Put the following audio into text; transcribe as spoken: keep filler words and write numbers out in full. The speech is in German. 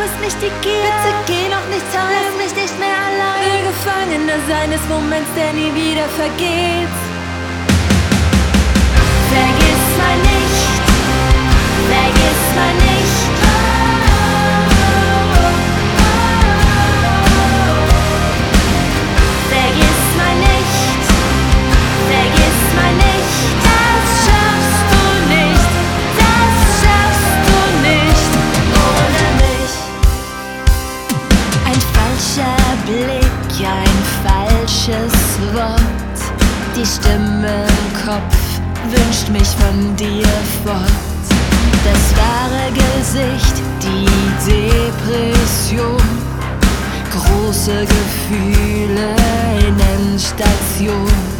lass mich die Gier. Bitte geh noch nicht heim, lass mich nicht mehr allein. Will Gefangener seines Moments, der nie wieder vergeht. Vergiss mal nicht, vergiss mal nicht. Vergiss mal nicht, vergiss mal nicht. Das schaffst du nicht, das schaffst du nicht ohne mich. Ein falscher Blick, ein falsches Wort. Die Stimme im Kopf wünscht mich von dir fort. Das wahre Gesicht, die Depression. Große Gefühle in Endstation.